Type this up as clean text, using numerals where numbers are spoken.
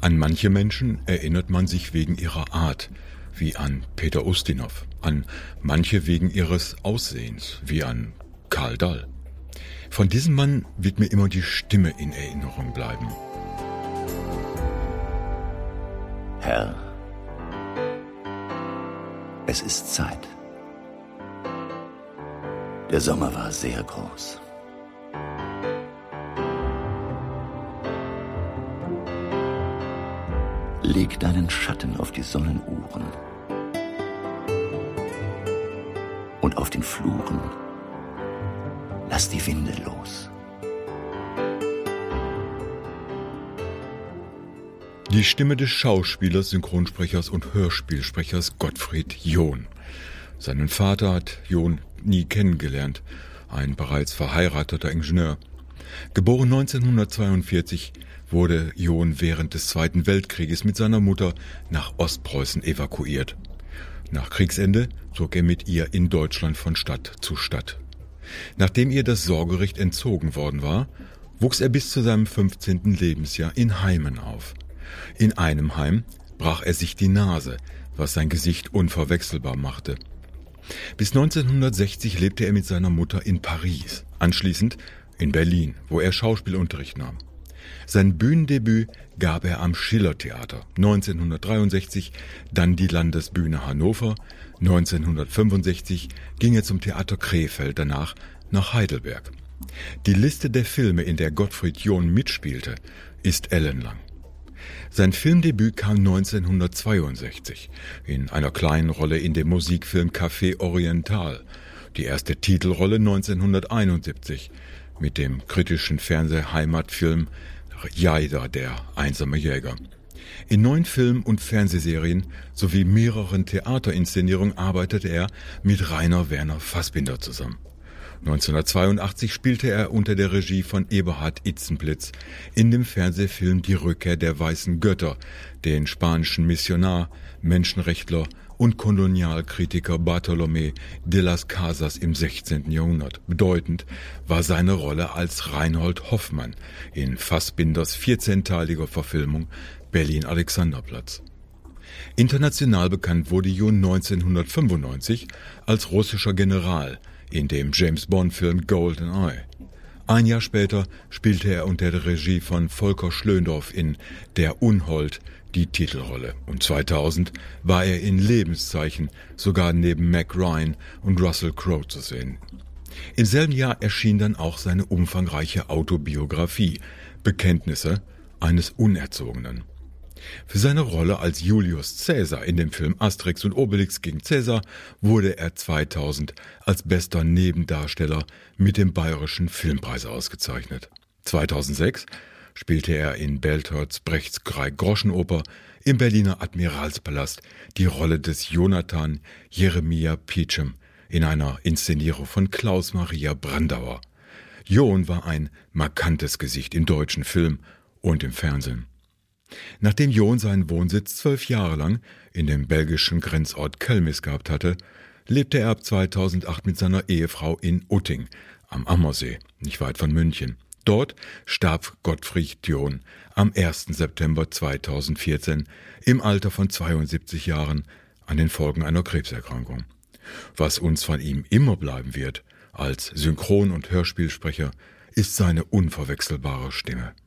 An manche Menschen erinnert man sich wegen ihrer Art, wie an Peter Ustinov, an manche wegen ihres Aussehens, wie an Karl Dall. Von diesem Mann wird mir immer die Stimme in Erinnerung bleiben. Herr, es ist Zeit. Der Sommer war sehr groß. Leg deinen Schatten auf die Sonnenuhren und auf den Fluren lass die Winde los. Die Stimme des Schauspielers, Synchronsprechers und Hörspielsprechers Gottfried John. Seinen Vater hat John nie kennengelernt, ein bereits verheirateter Ingenieur. Geboren 1942 wurde John während des Zweiten Weltkrieges mit seiner Mutter nach Ostpreußen evakuiert. Nach Kriegsende zog er mit ihr in Deutschland von Stadt zu Stadt. Nachdem ihr das Sorgerecht entzogen worden war, wuchs er bis zu seinem 15. Lebensjahr in Heimen auf. In einem Heim brach er sich die Nase, was sein Gesicht unverwechselbar machte. Bis 1960 lebte er mit seiner Mutter in Paris, anschließend in Berlin, wo er Schauspielunterricht nahm. Sein Bühnendebüt gab er am Schillertheater, 1963 dann die Landesbühne Hannover, 1965 ging er zum Theater Krefeld, danach nach Heidelberg. Die Liste der Filme, in der Gottfried John mitspielte, ist ellenlang. Sein Filmdebüt kam 1962 in einer kleinen Rolle in dem Musikfilm Café Oriental, die erste Titelrolle 1971 mit dem kritischen Fernsehheimatfilm Jaida, der einsame Jäger. In 9 Film- und Fernsehserien sowie mehreren Theaterinszenierungen arbeitete er mit Rainer Werner Fassbinder zusammen. 1982 spielte er unter der Regie von Eberhard Itzenplitz in dem Fernsehfilm Die Rückkehr der weißen Götter, den spanischen Missionar, Menschenrechtler und Kolonialkritiker Bartolomé de las Casas im 16. Jahrhundert. Bedeutend war seine Rolle als Reinhold Hoffmann in Fassbinders 14-teiliger Verfilmung Berlin-Alexanderplatz. International bekannt wurde John 1995 als russischer General in dem James-Bond-Film GoldenEye. Ein Jahr später spielte er unter der Regie von Volker Schlöndorff in Der Unhold die Titelrolle. Und 2000 war er in Lebenszeichen sogar neben Mac Ryan und Russell Crowe zu sehen. Im selben Jahr erschien dann auch seine umfangreiche Autobiografie Bekenntnisse eines Unerzogenen. Für seine Rolle als Julius Caesar in dem Film Asterix und Obelix gegen Caesar wurde er 2000 als bester Nebendarsteller mit dem Bayerischen Filmpreis ausgezeichnet. 2006 spielte er in Bertolt Brechts Groschenoper im Berliner Admiralspalast die Rolle des Jonathan Jeremia Peachum in einer Inszenierung von Klaus Maria Brandauer. John war ein markantes Gesicht im deutschen Film und im Fernsehen. Nachdem John seinen Wohnsitz 12 Jahre lang in dem belgischen Grenzort Kelmis gehabt hatte, lebte er ab 2008 mit seiner Ehefrau in Utting am Ammersee, nicht weit von München. Dort starb Gottfried John am 1. September 2014 im Alter von 72 Jahren an den Folgen einer Krebserkrankung. Was uns von ihm immer bleiben wird als Synchron- und Hörspielsprecher, ist seine unverwechselbare Stimme.